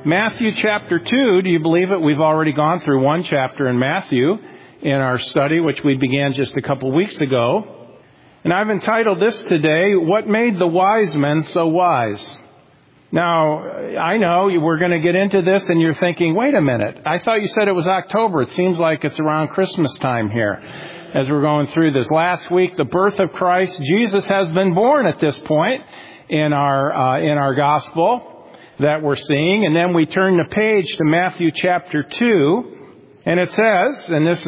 Matthew chapter 2, do you believe it? We've already gone through one chapter in Matthew in our study, which we began just a couple weeks ago. And I've entitled this today, What Made the Wise Men So Wise? Now, I know we're going to get into this and you're thinking, wait a minute, I thought you said it was October. It seems like it's around Christmas time here as we're going through this. Last week, the birth of Christ. Jesus has been born at this point in our gospel that we're seeing. And then we turn the page to Matthew chapter 2. And it says, and this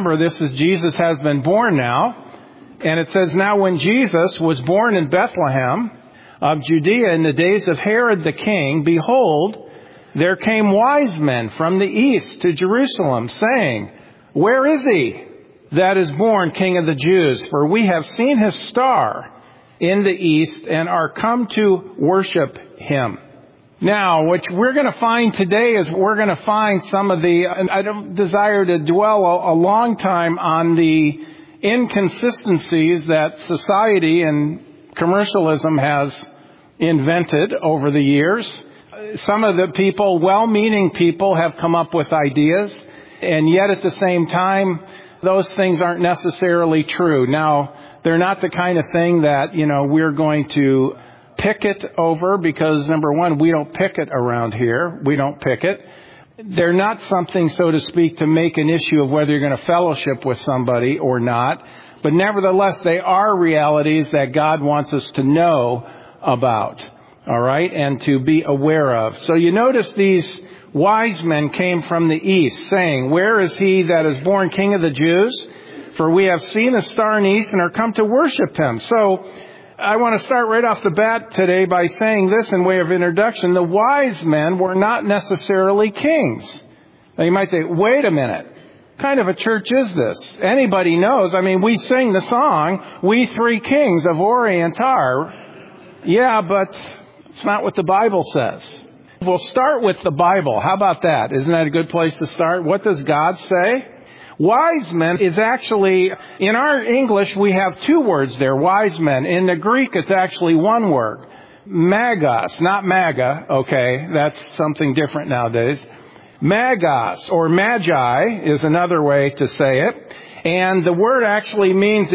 is Jesus has been born now. And it says, now when Jesus was born in Bethlehem of Judea in the days of Herod the king, behold, there came wise men from the east to Jerusalem, saying, where is he that is born King of the Jews? For we have seen his star in the east and are come to worship him. Now, what we're going to find today is we're going to find some of the, I don't desire to dwell a long time on the inconsistencies that society and commercialism has invented over the years. Some of the people, well-meaning people, have come up with ideas, and yet at the same time, those things aren't necessarily true. Now, they're not the kind of thing that, we're going to picket over because, number one, we don't picket around here. We don't picket. They're not something, so to speak, to make an issue of whether you're going to fellowship with somebody or not. But nevertheless, they are realities that God wants us to know about, all right, and to be aware of. So you notice these wise men came from the east, saying, where is he that is born King of the Jews? For we have seen a star in the east and are come to worship him. So I want to start right off the bat today by saying this in way of introduction. The wise men were not necessarily kings. Now you might say, wait a minute. What kind of a church is this? Anybody knows. We sing the song, We Three Kings of Orient are. Yeah, but it's not what the Bible says. We'll start with the Bible. How about that? Isn't that a good place to start? What does God say? Wise men is actually, in our English, we have two words there, wise men. In the Greek, it's actually one word. Magos, not MAGA, okay, that's something different nowadays. Magos, or magi, is another way to say it. And the word actually means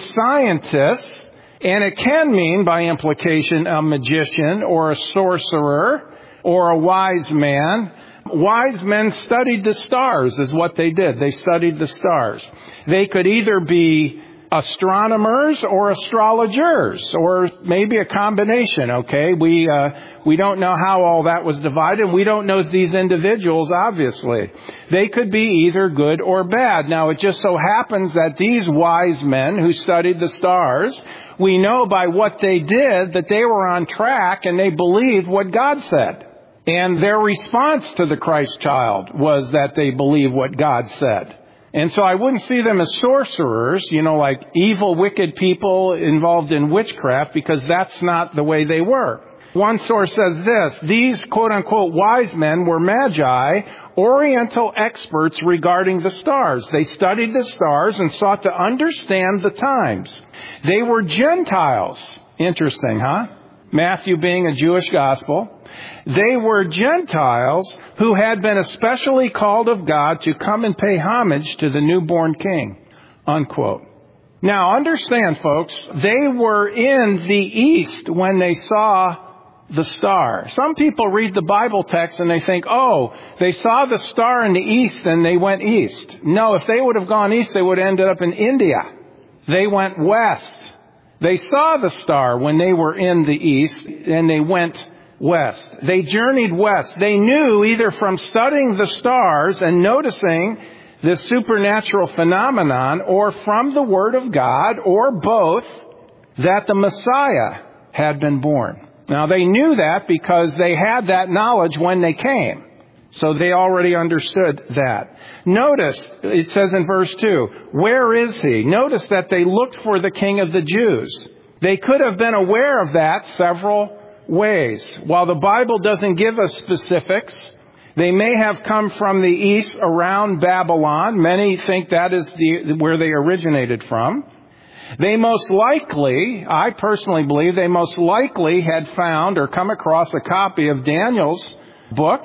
scientists, and it can mean, by implication, a magician, or a sorcerer, or a wise man. Wise men studied the stars is what they did. They studied the stars. They could either be astronomers or astrologers, or maybe a combination, okay? We don't know how all that was divided. We don't know these individuals, obviously. They could be either good or bad. Now, it just so happens that these wise men who studied the stars, we know by what they did that they were on track and they believed what God said. And their response to the Christ child was that they believed what God said. And so I wouldn't see them as sorcerers, like evil, wicked people involved in witchcraft, because that's not the way they were. One source says this, these quote-unquote wise men were magi, oriental experts regarding the stars. They studied the stars and sought to understand the times. They were Gentiles. Interesting, huh? Matthew being a Jewish gospel. They were Gentiles who had been especially called of God to come and pay homage to the newborn king, unquote. Now, understand, folks, they were in the east when they saw the star. Some people read the Bible text and they think, oh, they saw the star in the east and they went east. No, if they would have gone east, they would have ended up in India. They went west. They saw the star when they were in the east, and they went west. They journeyed west. They knew, either from studying the stars and noticing this supernatural phenomenon, or from the Word of God, or both, that the Messiah had been born. Now, they knew that because they had that knowledge when they came. So they already understood that. Notice, it says in verse 2, where is he? Notice that they looked for the King of the Jews. They could have been aware of that several ways. While the Bible doesn't give us specifics, they may have come from the east around Babylon. Many think that is where they originated from. They most likely, I personally believe, they most likely had found or come across a copy of Daniel's book,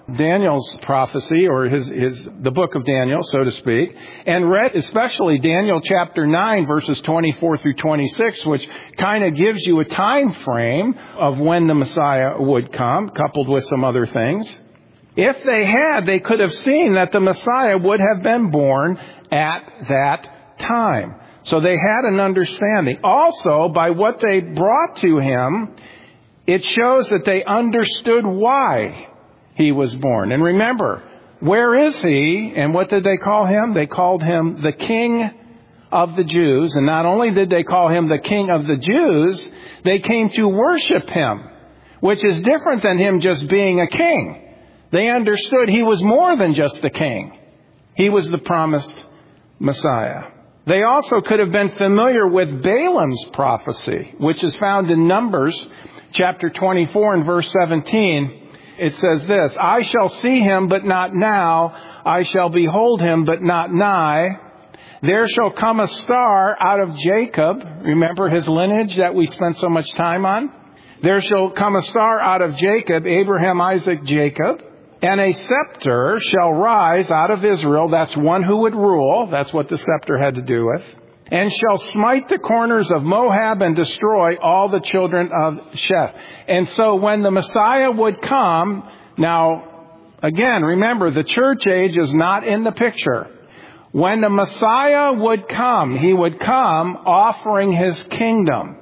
Daniel's prophecy, or the book of Daniel, so to speak, and read especially Daniel chapter 9, verses 24 through 26, which kind of gives you a time frame of when the Messiah would come, coupled with some other things. If they had, they could have seen that the Messiah would have been born at that time. So they had an understanding. Also, by what they brought to him, it shows that they understood why he was born. And remember, where is he? And what did they call him? They called him the King of the Jews. And not only did they call him the King of the Jews, they came to worship him, which is different than him just being a king. They understood he was more than just the king. He was the promised Messiah. They also could have been familiar with Balaam's prophecy, which is found in Numbers chapter 24 and verse 17. It says this, I shall see him, but not now. I shall behold him, but not nigh. There shall come a star out of Jacob. Remember his lineage that we spent so much time on? There shall come a star out of Jacob, Abraham, Isaac, Jacob. And a scepter shall rise out of Israel. That's one who would rule. That's what the scepter had to do with. And shall smite the corners of Moab and destroy all the children of Sheth. And so when the Messiah would come, now, again, remember, the church age is not in the picture. When the Messiah would come, he would come offering his kingdom.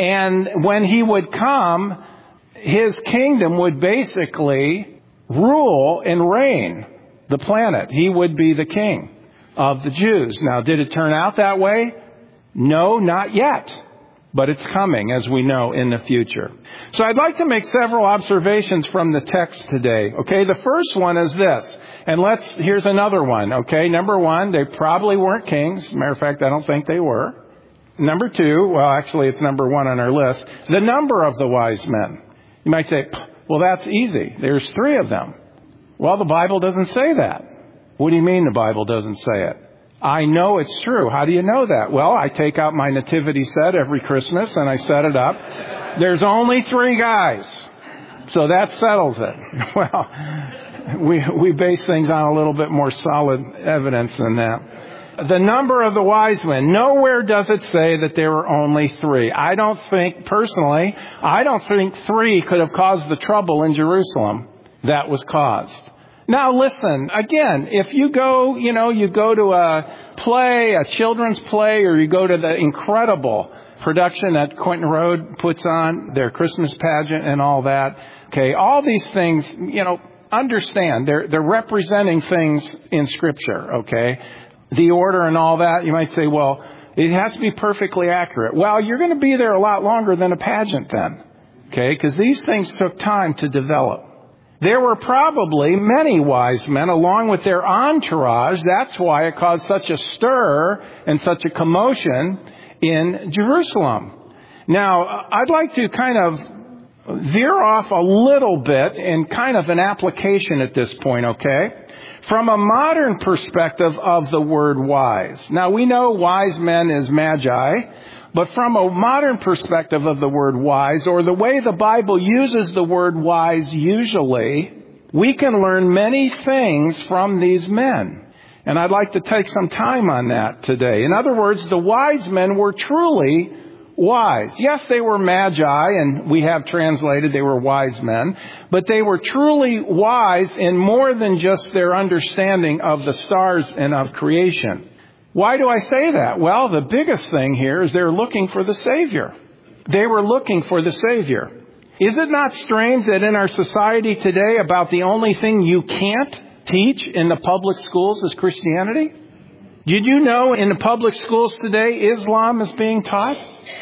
And when he would come, his kingdom would basically rule and reign the planet. He would be the king of the Jews. Now, did it turn out that way? No, not yet. But it's coming, as we know, in the future. So I'd like to make several observations from the text today. Okay, the first one is this. And here's another one. Okay, number one, they probably weren't kings. Matter of fact, I don't think they were. Number two, well, actually, it's number one on our list. The number of the wise men. You might say, well, that's easy. There's 3 of them. Well, the Bible doesn't say that. What do you mean the Bible doesn't say it? I know it's true. How do you know that? Well, I take out my nativity set every Christmas and I set it up. There's only 3 guys. So that settles it. Well, we base things on a little bit more solid evidence than that. The number of the wise men. Nowhere does it say that there were only 3. I don't think 3 could have caused the trouble in Jerusalem that was caused. Now listen, again, if you go, you go to a play, a children's play, or you go to the incredible production that Quentin Road puts on, their Christmas pageant and all that, okay, all these things, understand, they're representing things in Scripture, okay? The order and all that, you might say, well, it has to be perfectly accurate. Well, you're going to be there a lot longer than a pageant then, okay? Because these things took time to develop. There were probably many wise men along with their entourage. That's why it caused such a stir and such a commotion in Jerusalem. Now, I'd like to kind of veer off a little bit in kind of an application at this point, okay? From a modern perspective of the word wise. Now, we know wise men is magi, but from a modern perspective of the word wise, or the way the Bible uses the word wise usually, we can learn many things from these men. And I'd like to take some time on that today. In other words, the wise men were truly wise. Yes, they were magi, and we have translated they were wise men, but they were truly wise in more than just their understanding of the stars and of creation. Why do I say that? Well, the biggest thing here is they're looking for the Savior. They were looking for the Savior. Is it not strange that in our society today about the only thing you can't teach in the public schools is Christianity? Did you know in the public schools today Islam is being taught?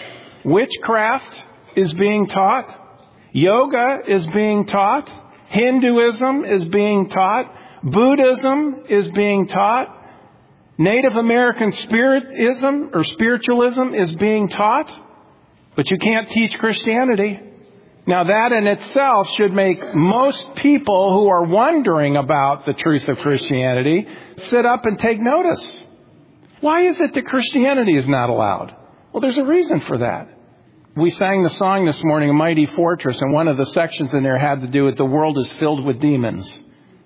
Witchcraft is being taught. Yoga is being taught. Hinduism is being taught. Buddhism is being taught. Native American spiritism or spiritualism is being taught. But you can't teach Christianity. Now that in itself should make most people who are wondering about the truth of Christianity sit up and take notice. Why is it that Christianity is not allowed? Well, there's a reason for that. We sang the song this morning, A Mighty Fortress, and one of the sections in there had to do with the world is filled with demons.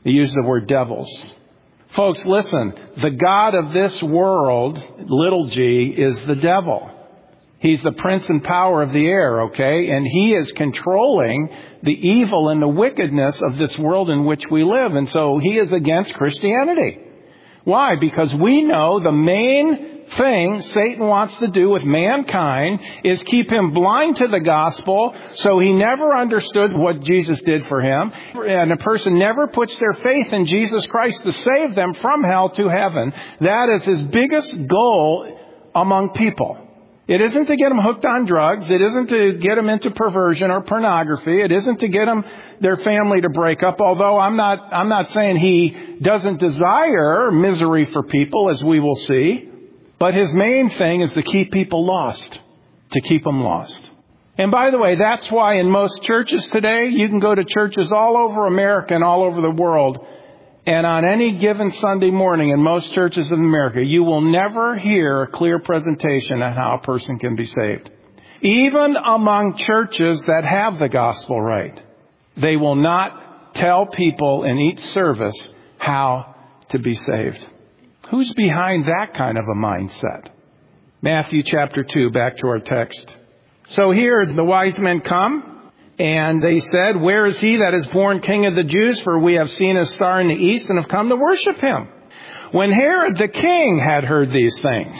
He used the word devils. Folks, listen, the god of this world, little g, is the devil. He's the prince and power of the air, okay? And he is controlling the evil and the wickedness of this world in which we live. And so he is against Christianity. Why? Because we know the main thing Satan wants to do with mankind is keep him blind to the gospel, so he never understood what Jesus did for him. And a person never puts their faith in Jesus Christ to save them from hell to heaven. That is his biggest goal among people. It isn't to get them hooked on drugs. It isn't to get them into perversion or pornography. It isn't to get them their family to break up. Although I'm not saying he doesn't desire misery for people, as we will see. But his main thing is to keep people lost, to keep them lost. And by the way, that's why in most churches today, you can go to churches all over America and all over the world, and on any given Sunday morning in most churches in America, you will never hear a clear presentation on how a person can be saved. Even among churches that have the gospel right, they will not tell people in each service how to be saved. Who's behind that kind of a mindset? Matthew chapter 2, back to our text. So here the wise men come. And they said, "Where is he that is born King of the Jews? For we have seen his star in the east and have come to worship him." When Herod the king had heard these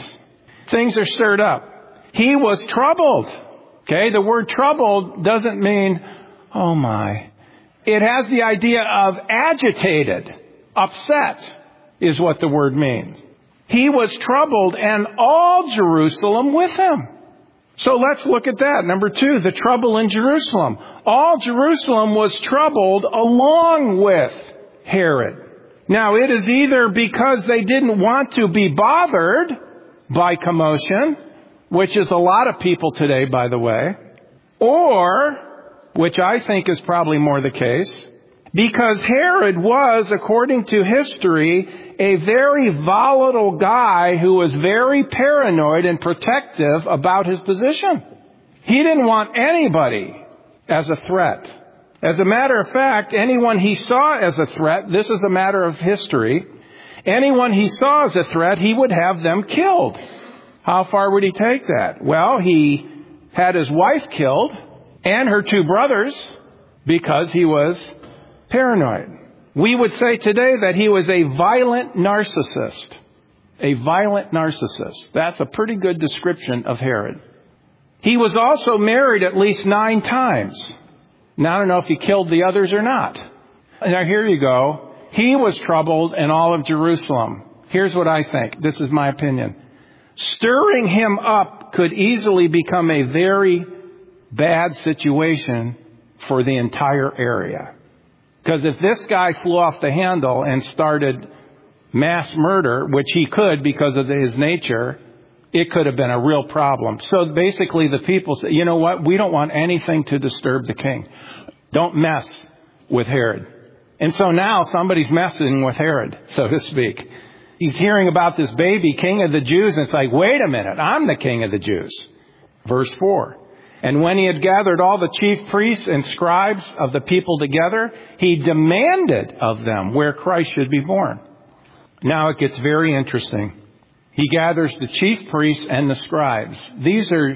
things are stirred up. He was troubled. Okay, the word troubled doesn't mean, oh my. It has the idea of agitated, upset is what the word means. He was troubled, and all Jerusalem with him. So let's look at that. Number 2, the trouble in Jerusalem. All Jerusalem was troubled along with Herod. Now, it is either because they didn't want to be bothered by commotion, which is a lot of people today, by the way, or, which I think is probably more the case, because Herod was, according to history, a very volatile guy who was very paranoid and protective about his position. He didn't want anybody as a threat. As a matter of fact, anyone he saw as a threat, this is a matter of history, anyone he saw as a threat, he would have them killed. How far would he take that? Well, he had his wife killed and her 2 brothers because he was paranoid. We would say today that he was a violent narcissist. A violent narcissist. That's a pretty good description of Herod. He was also married at least 9 times. Now, I don't know if he killed the others or not. Now, here you go. He was troubled in all of Jerusalem. Here's what I think. This is my opinion. Stirring him up could easily become a very bad situation for the entire area. Because if this guy flew off the handle and started mass murder, which he could because of his nature, it could have been a real problem. So basically the people said, you know what? We don't want anything to disturb the king. Don't mess with Herod. And so now somebody's messing with Herod, so to speak. He's hearing about this baby king of the Jews, and it's like, wait a minute, I'm the king of the Jews. Verse 4. And when he had gathered all the chief priests and scribes of the people together, he demanded of them where Christ should be born. Now it gets very interesting. He gathers the chief priests and the scribes. These are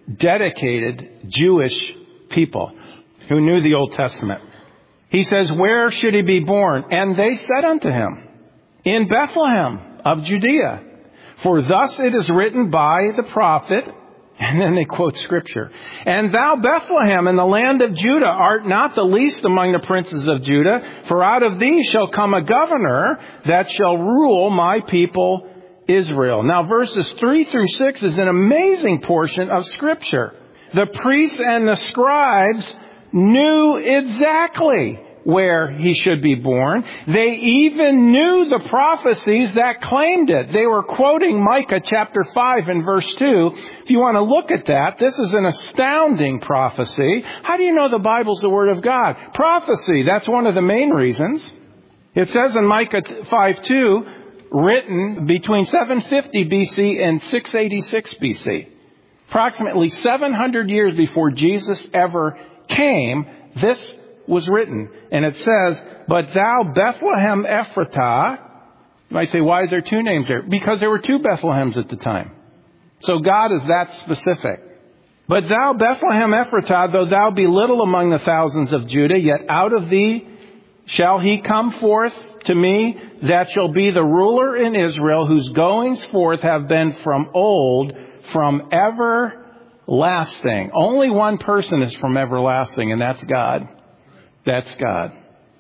dedicated Jewish people who knew the Old Testament. He says, where should he be born? And they said unto him, in Bethlehem of Judea. For thus it is written by the prophet. And then they quote Scripture. And thou, Bethlehem, in the land of Judah, art not the least among the princes of Judah, for out of thee shall come a governor that shall rule my people Israel. Now, verses 3 through 6 is an amazing portion of Scripture. The priests and the scribes knew exactly where he should be born. They even knew the prophecies that claimed it. They were quoting Micah chapter 5 and verse 2. If you want to look at that, this is an astounding prophecy. How do you know the Bible's the Word of God? Prophecy, that's one of the main reasons. It says in Micah 5:2, written between 750 BC and 686 BC. Approximately 700 years before Jesus ever came, this was written. And it says, "But thou Bethlehem Ephratah," you might say, why is there two names there? Because there were two Bethlehems at the time. So God is that specific. "But thou Bethlehem Ephratah, though thou be little among the thousands of Judah, yet out of thee shall he come forth to me that shall be the ruler in Israel, whose goings forth have been from old, from everlasting." Only one person is from everlasting, and that's God. That's God.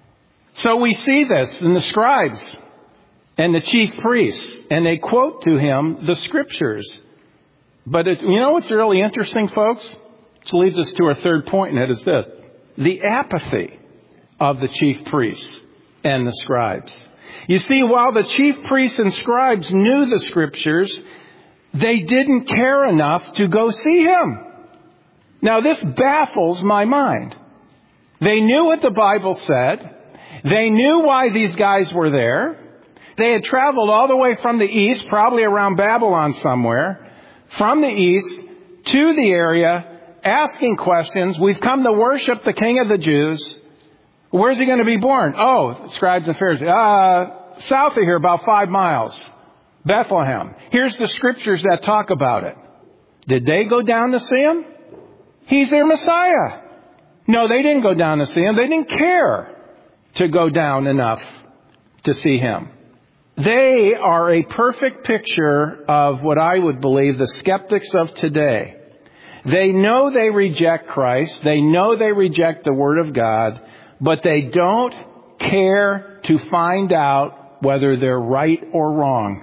So we see this in the scribes and the chief priests, and they quote to him the scriptures. But you know what's really interesting, folks? Which leads us to our third point, and it is this: the apathy of the chief priests and the scribes. You see, while the chief priests and scribes knew the scriptures, they didn't care enough to go see him. Now, this baffles my mind. They knew what the Bible said. They knew why these guys were there. They had traveled all the way from the east, probably around Babylon somewhere, from the east to the area, asking questions. "We've come to worship the King of the Jews. Where's he going to be born?" "Oh, scribes and Pharisees. South of here, about 5 miles. Bethlehem. Here's the scriptures that talk about it." Did they go down to see him? He's their Messiah. No, they didn't go down to see him. They didn't care to go down enough to see him. They are a perfect picture of what I would believe the skeptics of today. They know they reject Christ. They know they reject the Word of God, but they don't care to find out whether they're right or wrong.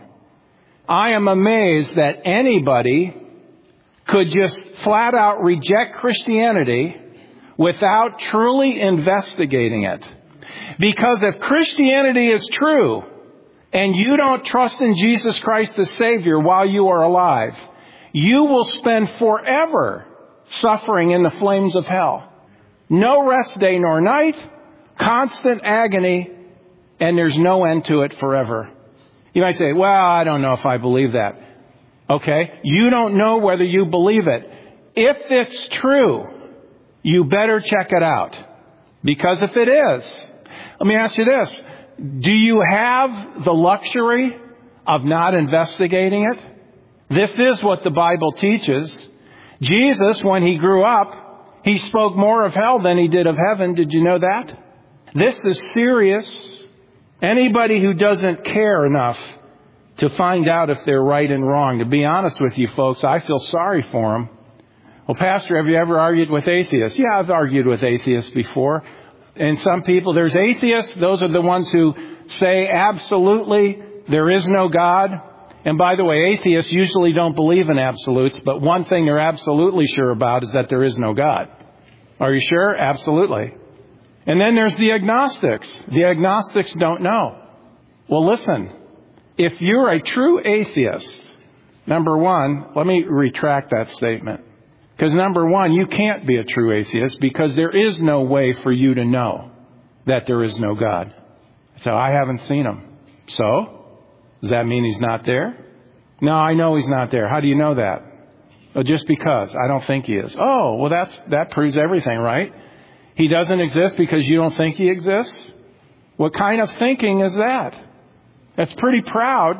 I am amazed that anybody could just flat out reject Christianity without truly investigating it. Because if Christianity is true and you don't trust in Jesus Christ the Savior while you are alive, you will spend forever suffering in the flames of hell. No rest day nor night, constant agony, and there's no end to it forever. You might say, "Well, I don't know if I believe that." Okay, you don't know whether you believe it. If it's true, you better check it out. Because if it is, let me ask you this. Do you have the luxury of not investigating it? This is what the Bible teaches. Jesus, when he grew up, he spoke more of hell than he did of heaven. Did you know that? This is serious. Anybody who doesn't care enough to find out if they're right and wrong, to be honest with you folks, I feel sorry for them. "Well, Pastor, have you ever argued with atheists?" Yeah, I've argued with atheists before. And some people, there's atheists. Those are the ones who say absolutely there is no God. And by the way, atheists usually don't believe in absolutes, but one thing they're absolutely sure about is that there is no God. Are you sure? Absolutely. And then there's the agnostics. The agnostics don't know. Well, listen, if you're a true atheist, number one, let me retract that statement. Because number one, you can't be a true atheist because there is no way for you to know that there is no God. So I haven't seen him. So, does that mean he's not there? No, I know he's not there. How do you know that? Well, just because. I don't think he is. Oh, well that proves everything, right? He doesn't exist because you don't think he exists? What kind of thinking is that? That's pretty proud.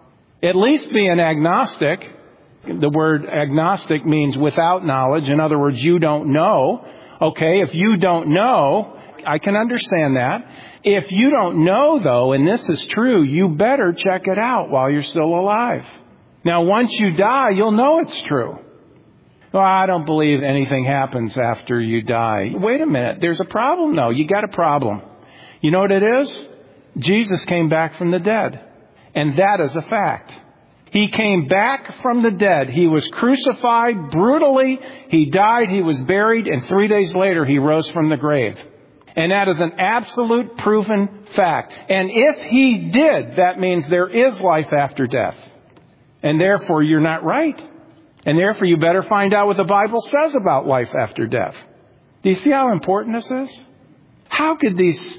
At least be an agnostic. The word agnostic means without knowledge. In other words, you don't know. Okay, if you don't know, I can understand that. If you don't know, though, and this is true, you better check it out while you're still alive. Now, once you die, you'll know it's true. Well, I don't believe anything happens after you die. Wait a minute. There's a problem, though. You got a problem. You know what it is? Jesus came back from the dead. And that is a fact. He came back from the dead. He was crucified brutally. He died. He was buried. And 3 days later, he rose from the grave. And that is an absolute proven fact. And if he did, that means there is life after death. And therefore, you're not right. And therefore, you better find out what the Bible says about life after death. Do you see how important this is? How could these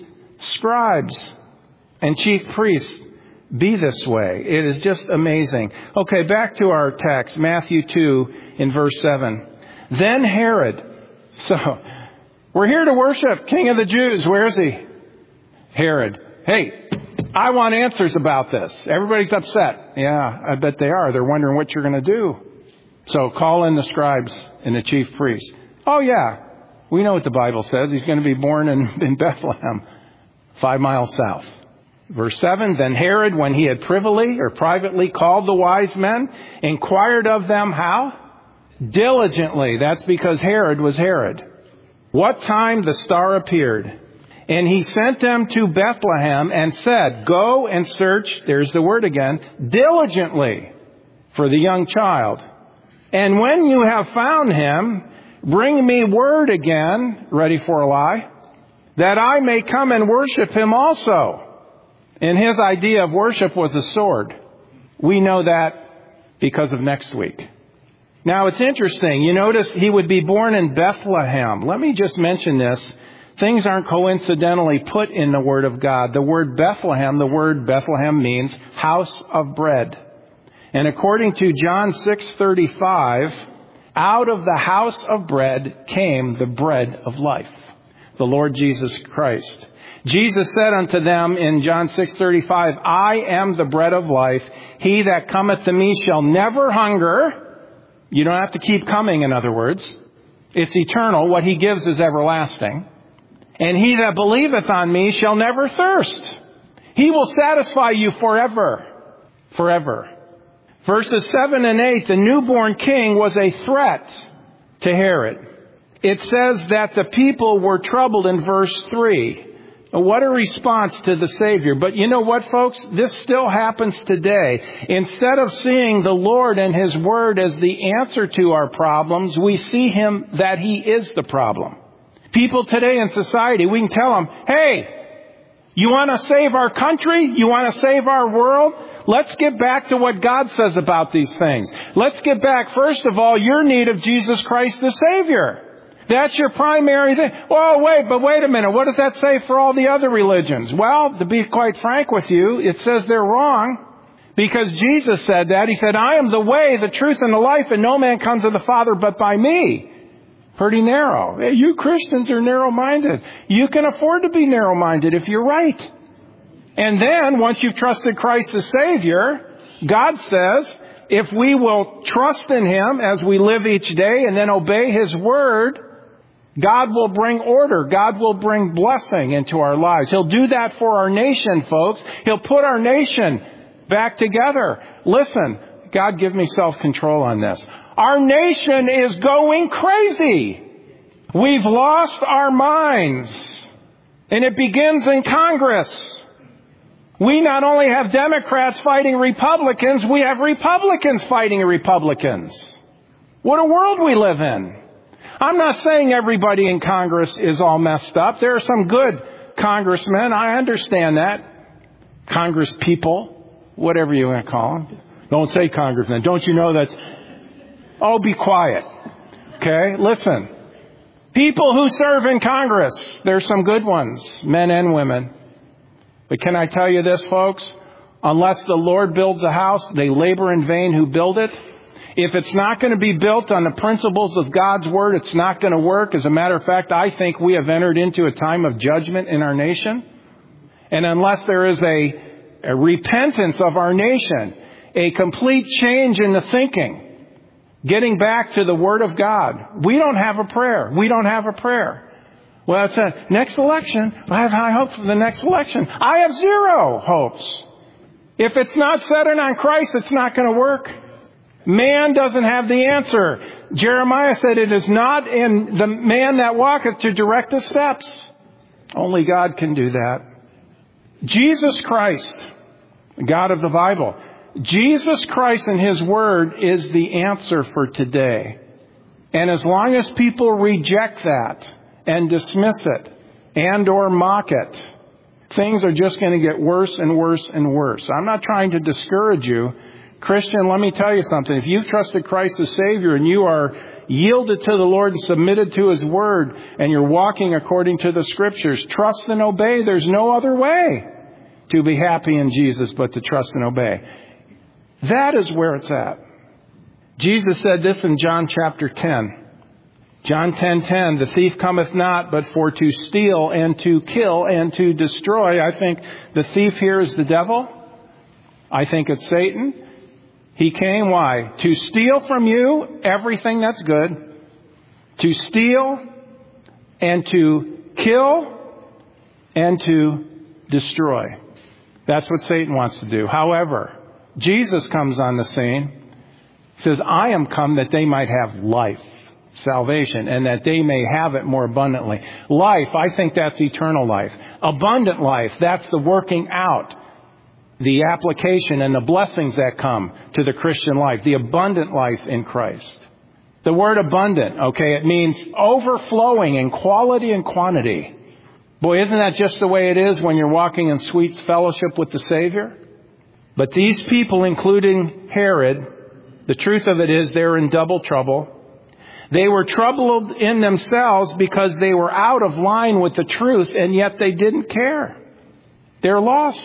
scribes and chief priests be this way? It is just amazing. Okay, back to our text, Matthew 2 in verse 7. Then Herod. So, We're here to worship King of the Jews. Where is he? Herod. Hey, I want answers about this. Everybody's upset. Yeah, I bet they are. They're wondering what you're going to do. So call in the scribes and the chief priests. Oh, yeah. We know what the Bible says. He's going to be born in Bethlehem, 5 miles south. Verse 7, then Herod, when he had privately called the wise men, inquired of them how? Diligently. That's because Herod was Herod. What time the star appeared. And he sent them to Bethlehem and said, go and search, there's the word again, diligently for the young child. And when you have found him, bring me word again, ready for a lie, that I may come and worship him also. And his idea of worship was a sword. We know that because of next week. Now it's interesting. You notice he would be born in Bethlehem. Let me just mention this. Things aren't coincidentally put in the Word of God. The word Bethlehem means house of bread. And according to John 6:35, out of the house of bread came the bread of life, the Lord Jesus Christ. Jesus said unto them in John 6:35, I am the bread of life. He that cometh to me shall never hunger. You don't have to keep coming, in other words. It's eternal. What he gives is everlasting. And he that believeth on me shall never thirst. He will satisfy you forever. Forever. Verses 7 and 8, the newborn king was a threat to Herod. It says that the people were troubled in verse 3. What a response to the Savior. But you know what, folks? This still happens today. Instead of seeing the Lord and His Word as the answer to our problems, we see Him that He is the problem. People today in society, we can tell them, hey, you want to save our country? You want to save our world? Let's get back to what God says about these things. Let's get back, first of all, your need of Jesus Christ the Savior. That's your primary thing. Well, wait a minute. What does that say for all the other religions? Well, to be quite frank with you, it says they're wrong. Because Jesus said that. He said, I am the way, the truth, and the life, and no man comes to the Father but by me. Pretty narrow. Hey, you Christians are narrow-minded. You can afford to be narrow-minded if you're right. And then, once you've trusted Christ as Savior, God says, if we will trust in Him as we live each day and then obey His Word, God will bring order. God will bring blessing into our lives. He'll do that for our nation, folks. He'll put our nation back together. Listen, God, give me self-control on this. Our nation is going crazy. We've lost our minds. And it begins in Congress. We not only have Democrats fighting Republicans, we have Republicans fighting Republicans. What a world we live in. I'm not saying everybody in Congress is all messed up. There are some good congressmen. I understand that. Congress people, whatever you want to call them. Don't say congressmen. Don't you know that's... Oh, be quiet. Okay? Listen. People who serve in Congress, there's some good ones, men and women. But can I tell you this, folks? Unless the Lord builds a house, they labor in vain who build it. If it's not going to be built on the principles of God's Word, it's not going to work. As a matter of fact, I think we have entered into a time of judgment in our nation. And unless there is a repentance of our nation, a complete change in the thinking, getting back to the Word of God, we don't have a prayer. We don't have a prayer. Well, it's a next election. I have high hopes for the next election. I have zero hopes. If it's not centered on Christ, it's not going to work. Man doesn't have the answer. Jeremiah said, it is not in the man that walketh to direct his steps. Only God can do that. Jesus Christ, God of the Bible, Jesus Christ and His Word is the answer for today. And as long as people reject that and dismiss it and or mock it, things are just going to get worse and worse and worse. I'm not trying to discourage you. Christian, let me tell you something. If you've trusted Christ as Savior and you are yielded to the Lord and submitted to His Word and you're walking according to the Scriptures, trust and obey. There's no other way to be happy in Jesus but to trust and obey. That is where it's at. Jesus said this in John chapter 10. John 10:10, the thief cometh not but for to steal and to kill and to destroy. I think the thief here is the devil. I think it's Satan. He came, why? To steal from you everything that's good, to steal and to kill and to destroy. That's what Satan wants to do. However, Jesus comes on the scene, says, I am come that they might have life, salvation, and that they may have it more abundantly. Life, I think that's eternal life. Abundant life, that's the working out, the application and the blessings that come to the Christian life, the abundant life in Christ. The word abundant, okay, it means overflowing in quality and quantity. Boy, isn't that just the way it is when you're walking in sweet fellowship with the Savior? But these people, including Herod, the truth of it is they're in double trouble. They were troubled in themselves because they were out of line with the truth, and yet they didn't care. They're lost.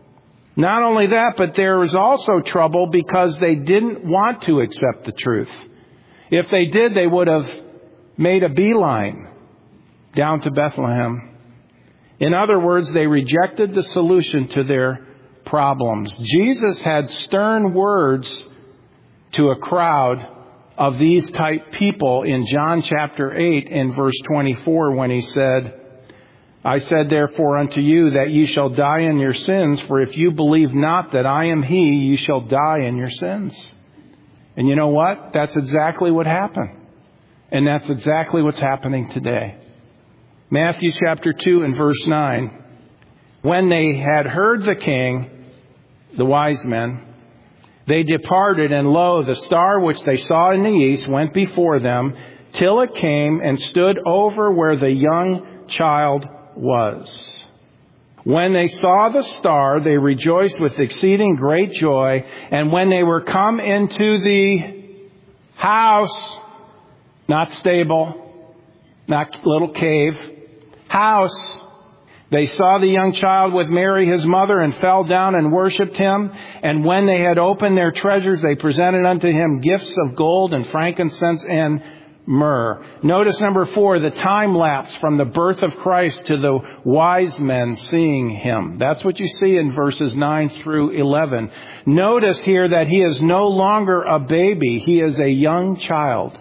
Not only that, but there was also trouble because they didn't want to accept the truth. If they did, they would have made a beeline down to Bethlehem. In other words, they rejected the solution to their problems. Jesus had stern words to a crowd of these type people in John chapter 8 in verse 24 when he said, I said therefore unto you that ye shall die in your sins, for if you believe not that I am he, ye shall die in your sins. And you know what? That's exactly what happened. And that's exactly what's happening today. Matthew chapter 2 and verse 9. When they had heard the king, the wise men, they departed, and lo, the star which they saw in the east went before them, till it came and stood over where the young child was. When they saw the star, they rejoiced with exceeding great joy. And when they were come into the house, not stable, not little cave, house, they saw the young child with Mary his mother, and fell down and worshipped him. And when they had opened their treasures, they presented unto him gifts of gold and frankincense and myrrh. Notice number 4, the time lapse from the birth of Christ to the wise men seeing him. That's what you see in verses 9 through 11. Notice here that he is no longer a baby. He is a young child.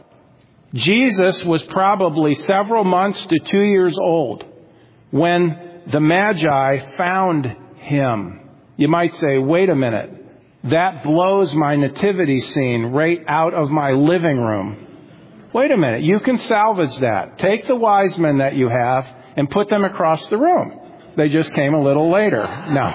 Jesus was probably several months to 2 years old when the Magi found him. You might say, wait a minute, that blows my nativity scene right out of my living room. Wait a minute, you can salvage that. Take the wise men that you have and put them across the room. They just came a little later. No.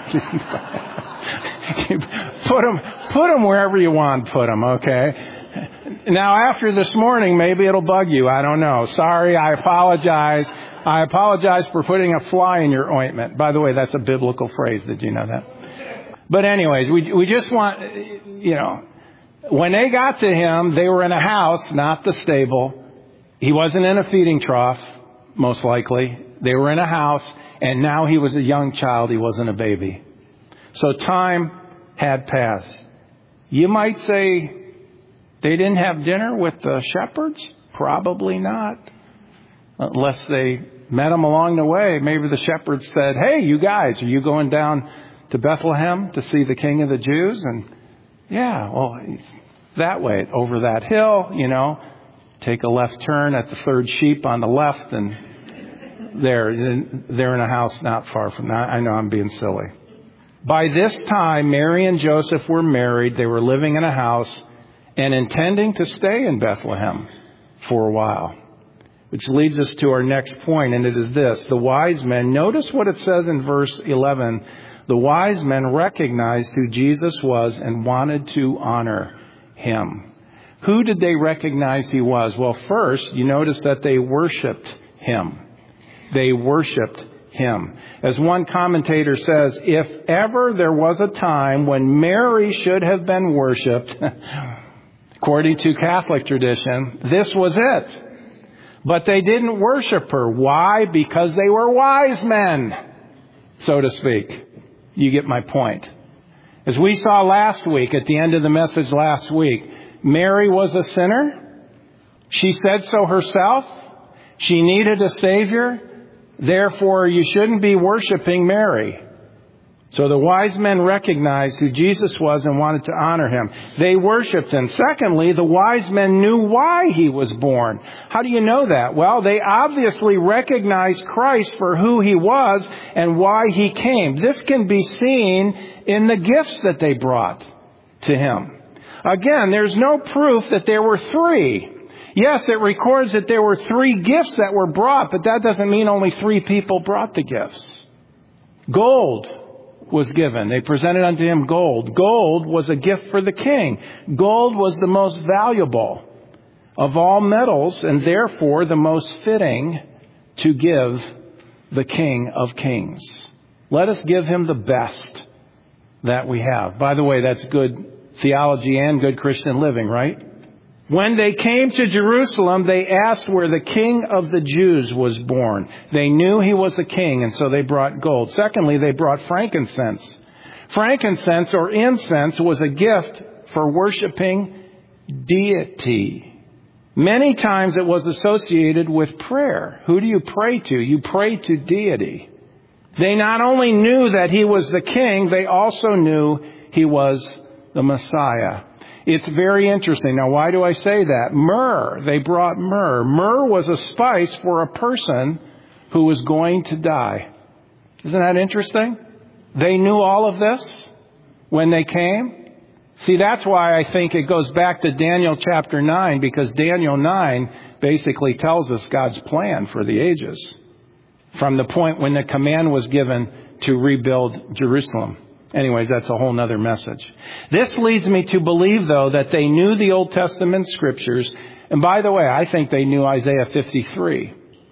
Put them wherever you want to put them, okay? Now, after this morning, maybe it'll bug you. I don't know. Sorry, I apologize. I apologize for putting a fly in your ointment. By the way, that's a biblical phrase. Did you know that? But anyways, we just want, when they got to him, they were in a house, not the stable. He wasn't in a feeding trough, most likely. They were in a house, and now he was a young child. He wasn't a baby. So time had passed. You might say they didn't have dinner with the shepherds? Probably not. Unless they met them along the way. Maybe the shepherds said, hey, you guys, are you going down to Bethlehem to see the King of the Jews? And yeah, well, that way, over that hill, take a left turn at the third sheep on the left, and they're in a house not far from that. I know I'm being silly. By this time, Mary and Joseph were married. They were living in a house and intending to stay in Bethlehem for a while. Which leads us to our next point, and it is this. The wise men, notice what it says in verse 11. The wise men recognized who Jesus was and wanted to honor him. Who did they recognize he was? Well, first, you notice that they worshiped him. They worshiped him. As one commentator says, if ever there was a time when Mary should have been worshiped, according to Catholic tradition, this was it. But they didn't worship her. Why? Because they were wise men, so to speak. You get my point. As we saw last week, at the end of the message last week, Mary was a sinner. She said so herself. She needed a Savior. Therefore, you shouldn't be worshiping Mary. So the wise men recognized who Jesus was and wanted to honor him. They worshiped him. Secondly, the wise men knew why he was born. How do you know that? Well, they obviously recognized Christ for who he was and why he came. This can be seen in the gifts that they brought to him. Again, there's no proof that there were three. Yes, it records that there were 3 gifts that were brought, but that doesn't mean only 3 people brought the gifts. Gold was given. They presented unto him gold. Gold was a gift for the king. Gold was the most valuable of all metals and therefore the most fitting to give the King of Kings. Let us give him the best that we have. By the way, that's good theology and good Christian living, right? When they came to Jerusalem, they asked where the King of the Jews was born. They knew he was a king, and so they brought gold. Secondly, they brought frankincense. Frankincense or incense was a gift for worshiping deity. Many times it was associated with prayer. Who do you pray to? You pray to deity. They not only knew that he was the king, they also knew he was the Messiah. It's very interesting. Now, why do I say that? Myrrh. They brought myrrh. Myrrh was a spice for a person who was going to die. Isn't that interesting? They knew all of this when they came. See, that's why I think it goes back to Daniel chapter 9, because Daniel 9 basically tells us God's plan for the ages from the point when the command was given to rebuild Jerusalem. Anyways, that's a whole other message. This leads me to believe, though, that they knew the Old Testament scriptures. And by the way, I think they knew Isaiah 53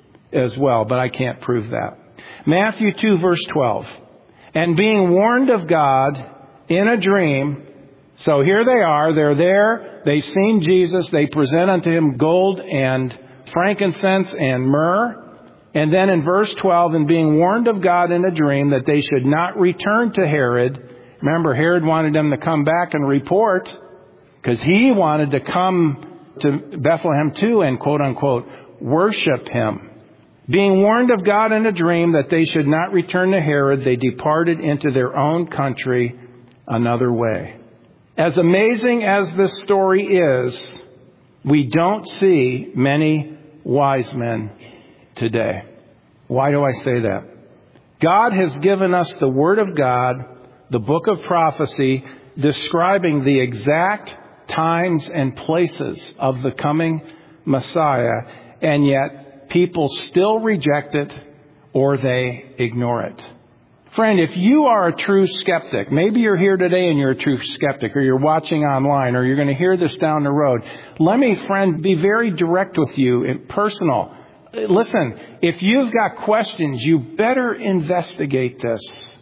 as well, but I can't prove that. Matthew 2, verse 12. And being warned of God in a dream. So here they are. They're there. They've seen Jesus. They present unto him gold and frankincense and myrrh. And then in verse 12, and being warned of God in a dream that they should not return to Herod. Remember, Herod wanted them to come back and report because he wanted to come to Bethlehem too and quote unquote worship him. Being warned of God in a dream that they should not return to Herod, they departed into their own country another way. As amazing as this story is, we don't see many wise men today. Why do I say that? God has given us the Word of God, the book of prophecy, describing the exact times and places of the coming Messiah, and yet people still reject it or they ignore it. Friend, if you are a true skeptic, maybe you're here today and you're a true skeptic, or you're watching online, or you're going to hear this down the road, let me, friend, be very direct with you and personal. Listen, if you've got questions, you better investigate this.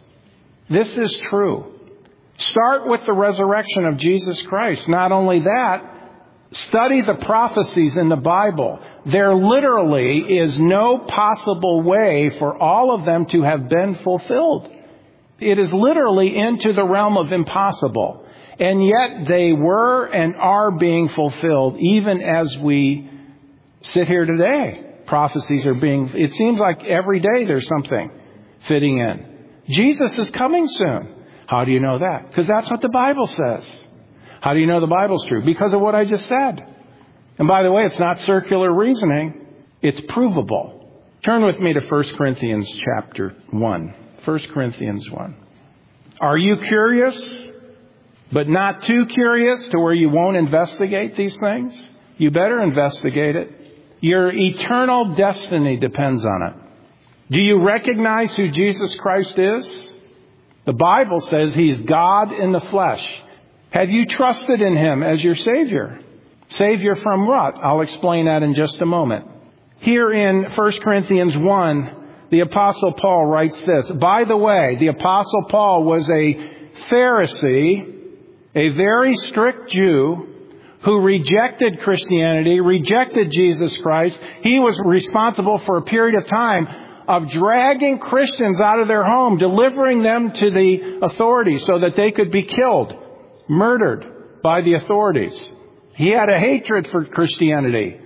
This is true. Start with the resurrection of Jesus Christ. Not only that, study the prophecies in the Bible. There literally is no possible way for all of them to have been fulfilled. It is literally into the realm of impossible. And yet they were and are being fulfilled even as we sit here today. Prophecies are being, it seems like every day there's something fitting in. Jesus is coming soon. How do you know that? Because that's what the Bible says. How do you know the Bible's true? Because of what I just said. And by the way, it's not circular reasoning. It's provable. Turn with me to 1 Corinthians chapter 1. 1 Corinthians 1. Are you curious, but not too curious to where you won't investigate these things? You better investigate it. Your eternal destiny depends on it. Do you recognize who Jesus Christ is? The Bible says He's God in the flesh. Have you trusted in Him as your Savior? Savior from what? I'll explain that in just a moment. Here in 1 Corinthians 1, the Apostle Paul writes this. By the way, the Apostle Paul was a Pharisee, a very strict Jew, who rejected Christianity, rejected Jesus Christ. He was responsible for a period of time of dragging Christians out of their home, delivering them to the authorities so that they could be killed, murdered by the authorities. He had a hatred for Christianity.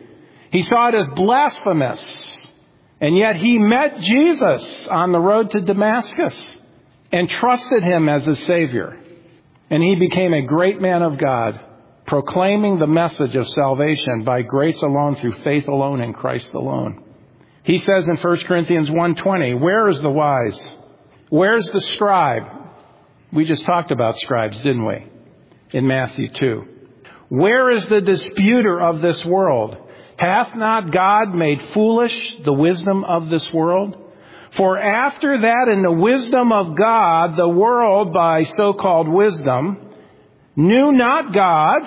He saw it as blasphemous. And yet he met Jesus on the road to Damascus and trusted him as his Savior. And he became a great man of God, proclaiming the message of salvation by grace alone, through faith alone, in Christ alone. He says in 1 Corinthians 1:20, where is the wise? Where's the scribe? We just talked about scribes, didn't we? In Matthew 2. Where is the disputer of this world? Hath not God made foolish the wisdom of this world? For after that, in the wisdom of God, the world, by so-called wisdom, knew not God.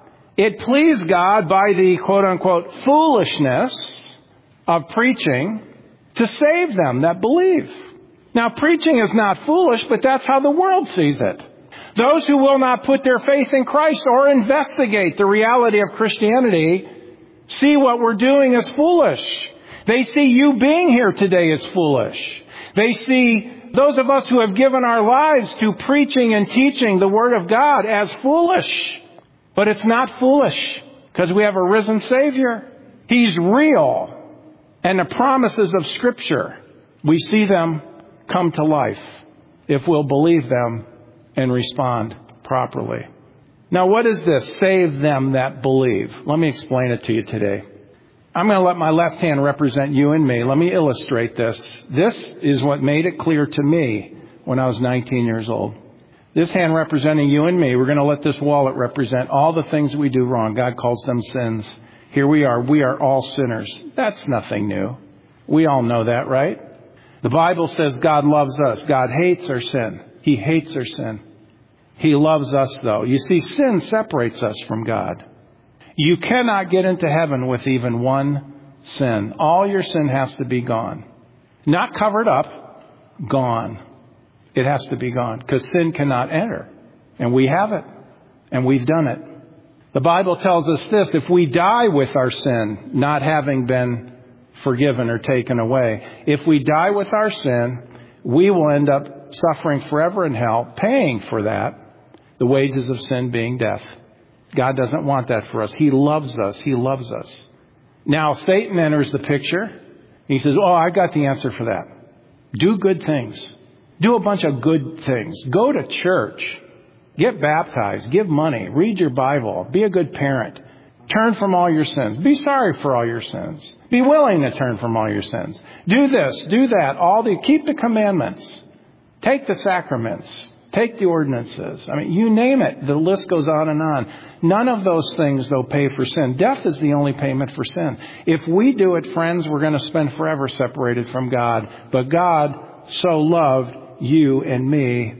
It pleased God by the quote-unquote foolishness of preaching to save them that believe. Now, preaching is not foolish, but that's how the world sees it. Those who will not put their faith in Christ or investigate the reality of Christianity see what we're doing as foolish. They see you being here today as foolish. They see those of us who have given our lives to preaching and teaching the Word of God as foolish. But it's not foolish, because we have a risen Savior. He's real. And the promises of Scripture, we see them come to life if we'll believe them and respond properly. Now, what is this? Save them that believe. Let me explain it to you today. I'm going to let my left hand represent you and me. Let me illustrate this. This is what made it clear to me when I was 19 years old. This hand representing you and me, we're going to let this wallet represent all the things we do wrong. God calls them sins. Here we are. We are all sinners. That's nothing new. We all know that, right? The Bible says God loves us. God hates our sin. He hates our sin. He loves us, though. You see, sin separates us from God. You cannot get into heaven with even one sin. All your sin has to be gone. Not covered up, gone. It has to be gone, because sin cannot enter. And we have it. And we've done it. The Bible tells us this: if we die with our sin, not having been forgiven or taken away, if we die with our sin, we will end up suffering forever in hell, paying for that, the wages of sin being death. God doesn't want that for us. He loves us. He loves us. Now, Satan enters the picture. He says, oh, I got the answer for that. Do good things. Do a bunch of good things. Go to church. Get baptized. Give money. Read your Bible. Be a good parent. Turn from all your sins. Be sorry for all your sins. Be willing to turn from all your sins. Do this. Do that. Keep the commandments. Take the sacraments. Take the ordinances. I mean, you name it. The list goes on and on. None of those things, though, pay for sin. Death is the only payment for sin. If we do it, friends, we're going to spend forever separated from God. But God so loved you and me,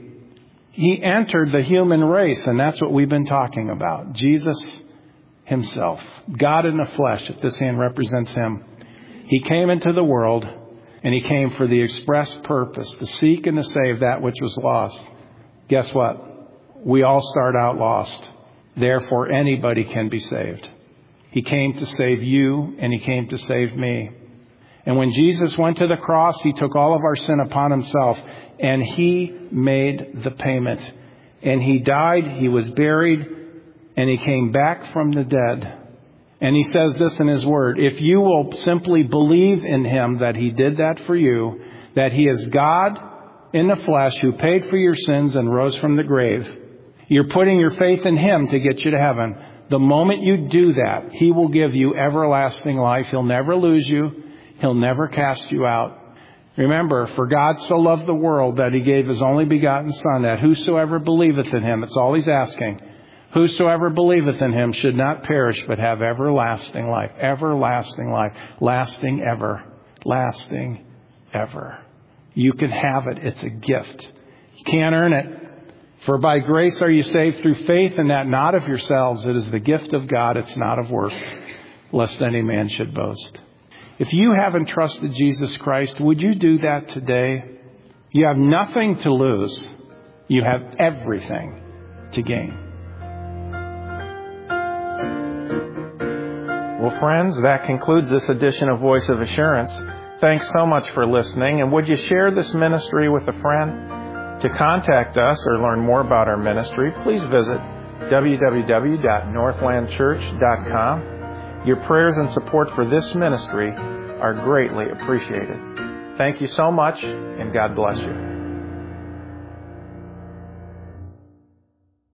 He entered the human race, and that's what we've been talking about. Jesus Himself, God in the flesh, if this hand represents Him. He came into the world, and He came for the express purpose to seek and to save that which was lost. Guess what? We all start out lost. Therefore, anybody can be saved. He came to save you, and He came to save me. And when Jesus went to the cross, He took all of our sin upon Himself, and He made the payment. And He died, He was buried, and He came back from the dead. And He says this in His Word: if you will simply believe in Him that He did that for you, that He is God in the flesh who paid for your sins and rose from the grave, you're putting your faith in Him to get you to heaven. The moment you do that, He will give you everlasting life. He'll never lose you. He'll never cast you out. Remember, for God so loved the world that He gave His only begotten Son, that whosoever believeth in Him, that's all He's asking, whosoever believeth in Him should not perish but have everlasting life. Everlasting life. Lasting ever. Lasting ever. You can have it. It's a gift. You can't earn it. For by grace are you saved through faith, and that not of yourselves. It is the gift of God. It's not of works, lest any man should boast. If you haven't trusted Jesus Christ, would you do that today? You have nothing to lose. You have everything to gain. Well, friends, that concludes this edition of Voice of Assurance. Thanks so much for listening. And would you share this ministry with a friend? To contact us or learn more about our ministry, please visit www.northlandchurch.com. Your prayers and support for this ministry are greatly appreciated. Thank you so much, and God bless you.